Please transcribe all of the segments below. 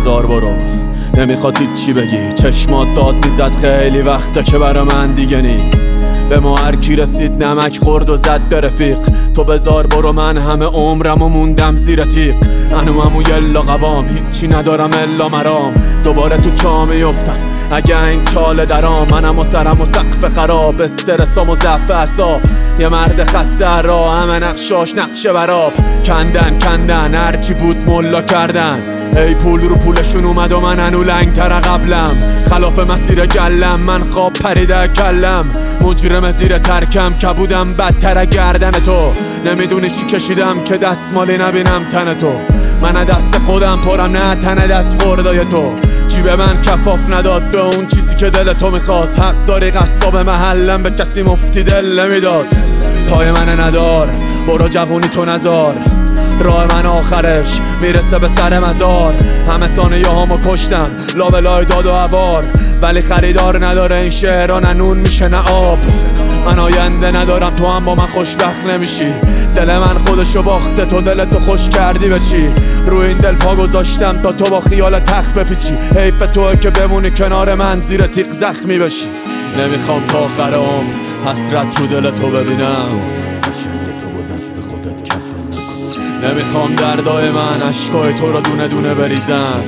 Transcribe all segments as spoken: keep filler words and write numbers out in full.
بزار برو، نمیخواد هیچی بگی. چشمات داد میزد خیلی وقته که برا من دیگه نی. به ما هر کی رسید نمک خورد و زد به رفیق. تو بزار برو، من همه عمرم و موندم زیر تیغ. انومو یلا قبام، هیچی ندارم الا مرام. دوباره تو چاه میفتم اگه این چاله درام. منم و سرم و سقف خراب، استرسام و ضعف اعصاب. یه مرد خسته را همه نقشاش نقشه براب. کندن کندن هرچی بود ملا کردن. ای پول رو پولشون اومد و من هنو لنگ تر قبلم. خلاف مسیر گلم، من خواب پریده کلم. مجرم زیر ترکم، کبودم بدتر گردن تو. نمیدونی چی کشیدم که دستمالی نبینم تن تو. من دست خودم پرم، نه تن دست خوردای تو. جیب من کفاف نداد به اون چیزی که دل تو میخواست. حق داری قصاب محلم به کسی مفتی دل نمیداد. پای من ندار، برو جوونی تو نزار. راه من آخرش میرسه به سر مزار. همه ثانیه هامو کشتم لابلای داد و عوار. ولی خریدار نداره این شعرها، نه نون میشه نه آب. من آینده ندارم، تو هم با من خوشبخت نمیشی. دل من خودشو باخته، تو دل تو خوش کردی به چی؟ روی این دل پا گذاشتم تا تو با خیال تخت بپیچی. حیف توه که بمونی کنار من زیر تیغ زخمی بشی. نمیخوام تا آخر عمر حسرت رو دل تو ببینم. قشنگ تو با دست خودت کفن نکن. نمیخوام دردای من عشقای تو رو دونه دونه بریزم.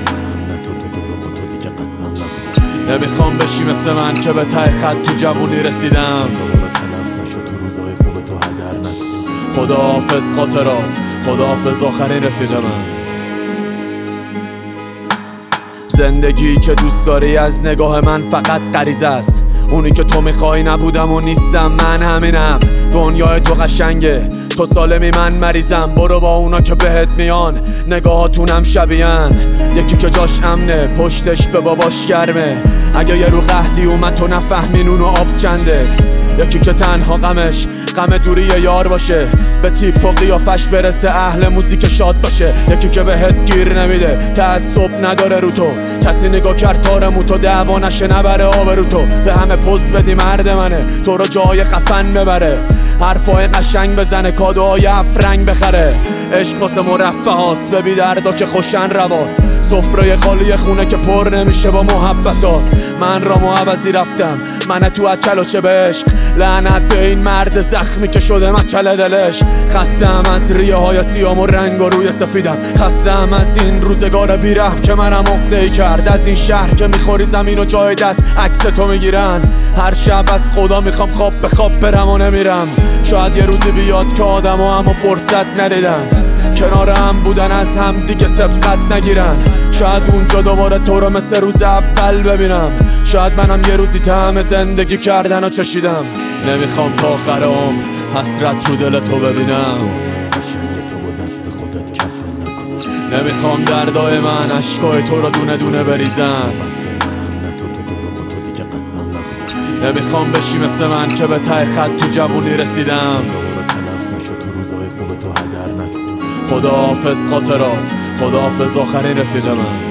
نمیخوام بشی مثل من که به ته خط تو جوونی رسیدم. خداحافظ خاطرات، خداحافظ آخرین رفیق من. زندگی که دوست داری از نگاه من فقط غریزه است. اونی که تو میخوای نبودم و نیستم، من همینم. دنیای تو قشنگه، تو سالمی من مریضم. برو با اونا که بهت میان، نگاهاتونم شبیهن. یکی که جاش امنه، پشتش به باباش گرمه. اگه یه رو قحطی اومد تو نفهمین اونو آب چنده. یکی که تنها غمش غم دوری یار باشه، به تیپ و قیافش برسه اهل موزیک شاد باشه. یکی که بهت گیر نمیده، تعصب نداره رو تو. کسی نگاه کرد تارمو تو دعوا نشه نبره آب رو تو. به همه پوز بدی مرد منه، تو رو جای خفن ببره. حرفای قشنگ بزنه، کادوهای افرنگ بخره. عشق واسه مرفه هاست، به بی دردا که خوشن رواست. سفره خالی خونه که پر نمیشه با محبتات. من رامو عوضی رفتم، من تو اچل و چه به عشق. لعنت به این مرد زخمی که شده مچل دلش. خستم از ریه های سیام و رنگ و روی سفیدم. خستم از این روزگار بیرحم که منم عقده‌ای کرد. از این شهر که میخوری زمین و جای دست عکس تو میگیرن. هر شب از خدا میخوام خواب به خواب برم و نمیرم. شاید یه روزی بیاد که آدم ها اما فرصت ندیدن کنار هم بودن، از هم دیگه سبقت نگیرن. شاید اونجا دوباره تو رو مثل روز اول ببینم. شاید منم یه روزی طعم زندگی کردن و چشیدم. نمیخوام تا آخر عمر حسرت رو دل تو ببینم. قشنگ تو با دست خودت کفن نکن. نمیخوام دردای من عشقای تو رو دونه دونه بریزم. نمیخوام بشی مثل من که به ته خط تو جوونی رسیدم. خداحافظ خاطرات، خداحافظ آخرین رفیق من.